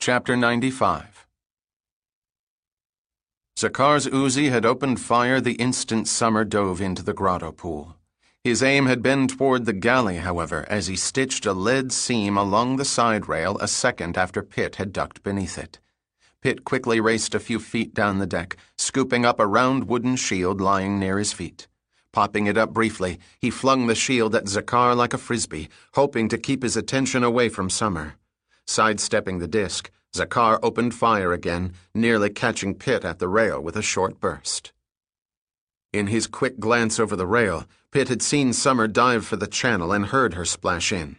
Chapter 95. Zakhar's Uzi had opened fire the instant Summer dove into the grotto pool. His aim had been toward the galley, however, as he stitched a lead seam along the side rail a second after Pitt had ducked beneath it. Pitt quickly raced a few feet down the deck, scooping up a round wooden shield lying near his feet. Popping it up briefly, he flung the shield at Zakhar like a frisbee, hoping to keep his attention away from Summer. Sidestepping the disc, Zakhar opened fire again, nearly catching Pitt at the rail with a short burst. In his quick glance over the rail, Pitt had seen Summer dive for the channel and heard her splash in.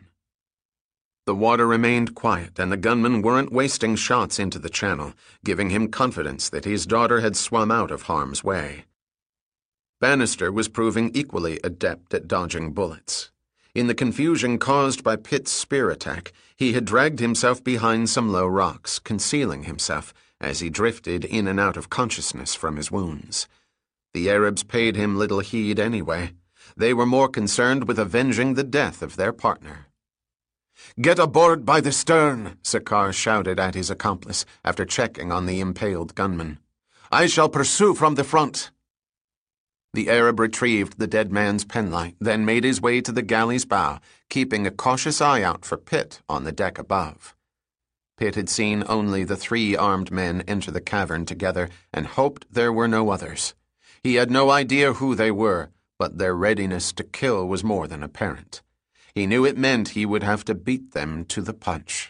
The water remained quiet, and the gunmen weren't wasting shots into the channel, giving him confidence that his daughter had swum out of harm's way. Bannister was proving equally adept at dodging bullets. In the confusion caused by Pitt's spear attack, he had dragged himself behind some low rocks, concealing himself as he drifted in and out of consciousness from his wounds. The Arabs paid him little heed anyway. They were more concerned with avenging the death of their partner. "Get aboard by the stern," Zakhar shouted at his accomplice after checking on the impaled gunman. "I shall pursue from the front." The Arab retrieved the dead man's penlight, then made his way to the galley's bow, keeping a cautious eye out for Pitt on the deck above. Pitt had seen only the 3 armed men enter the cavern together and hoped there were no others. He had no idea who they were, but their readiness to kill was more than apparent. He knew it meant he would have to beat them to the punch.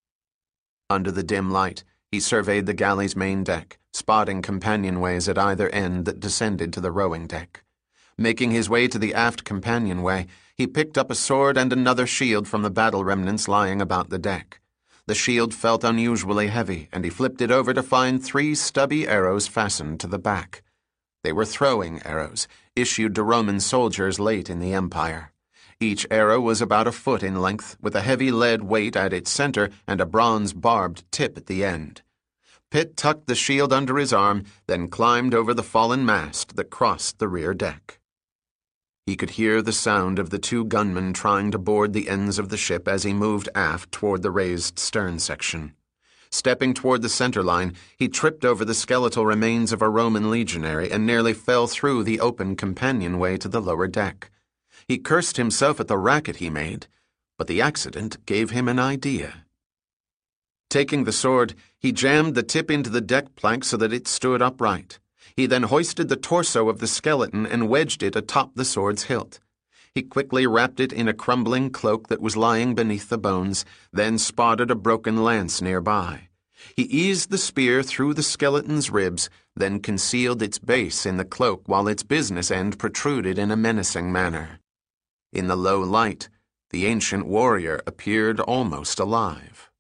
Under the dim light, he surveyed the galley's main deck, spotting companionways at either end that descended to the rowing deck. Making his way to the aft companionway, he picked up a sword and another shield from the battle remnants lying about the deck. The shield felt unusually heavy, and he flipped it over to find 3 stubby arrows fastened to the back. They were throwing arrows, issued to Roman soldiers late in the Empire. Each arrow was about a foot in length, with a heavy lead weight at its center and a bronze barbed tip at the end. Pitt tucked the shield under his arm, then climbed over the fallen mast that crossed the rear deck. He could hear the sound of the 2 gunmen trying to board the ends of the ship as he moved aft toward the raised stern section. Stepping toward the center line, he tripped over the skeletal remains of a Roman legionary and nearly fell through the open companionway to the lower deck. He cursed himself at the racket he made, but the accident gave him an idea. Taking the sword, he jammed the tip into the deck plank so that it stood upright. He then hoisted the torso of the skeleton and wedged it atop the sword's hilt. He quickly wrapped it in a crumbling cloak that was lying beneath the bones, then spotted a broken lance nearby. He eased the spear through the skeleton's ribs, then concealed its base in the cloak while its business end protruded in a menacing manner. In the low light, the ancient warrior appeared almost alive.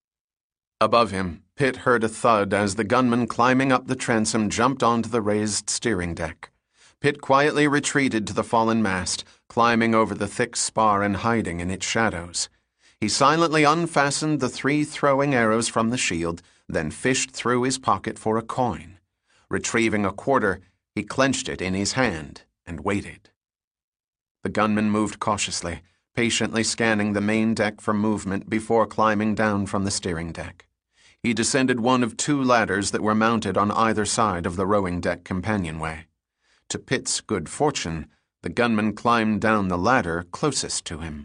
Above him, Pitt heard a thud as the gunman climbing up the transom jumped onto the raised steering deck. Pitt quietly retreated to the fallen mast, climbing over the thick spar and hiding in its shadows. He silently unfastened the 3 throwing arrows from the shield, then fished through his pocket for a coin. Retrieving a quarter, he clenched it in his hand and waited. The gunman moved cautiously, patiently scanning the main deck for movement before climbing down from the steering deck. He descended one of 2 ladders that were mounted on either side of the rowing deck companionway. To Pitt's good fortune, the gunman climbed down the ladder closest to him.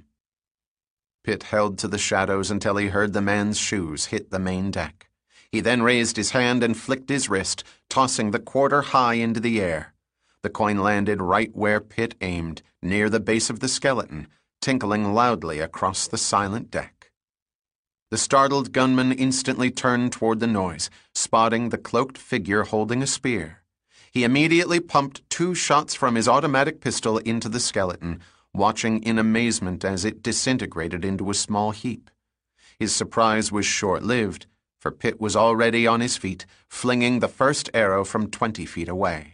Pitt held to the shadows until he heard the man's shoes hit the main deck. He then raised his hand and flicked his wrist, tossing the quarter high into the air. The coin landed right where Pitt aimed, near the base of the skeleton, tinkling loudly across the silent deck. The startled gunman instantly turned toward the noise, spotting the cloaked figure holding a spear. He immediately pumped 2 shots from his automatic pistol into the skeleton, watching in amazement as it disintegrated into a small heap. His surprise was short-lived, for Pitt was already on his feet, flinging the first arrow from 20 feet away.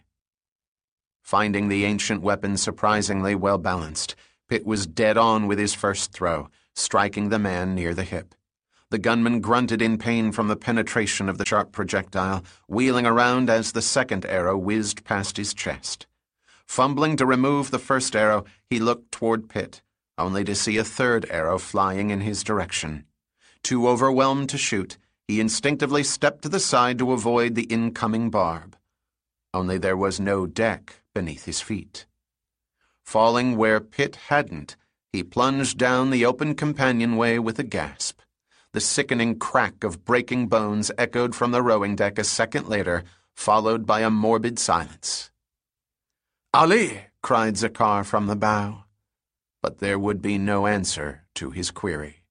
Finding the ancient weapon surprisingly well-balanced, Pitt was dead on with his first throw, striking the man near the hip. The gunman grunted in pain from the penetration of the sharp projectile, wheeling around as the second arrow whizzed past his chest. Fumbling to remove the first arrow, he looked toward Pitt, only to see a third arrow flying in his direction. Too overwhelmed to shoot, He instinctively stepped to the side to avoid the incoming barb. Only there was no deck beneath his feet. Falling where Pitt hadn't, he plunged down the open companionway with a gasp. The sickening crack of breaking bones echoed from the rowing deck a second later, followed by a morbid silence. "Ali!" cried Zakhar from the bow. But there would be no answer to his query.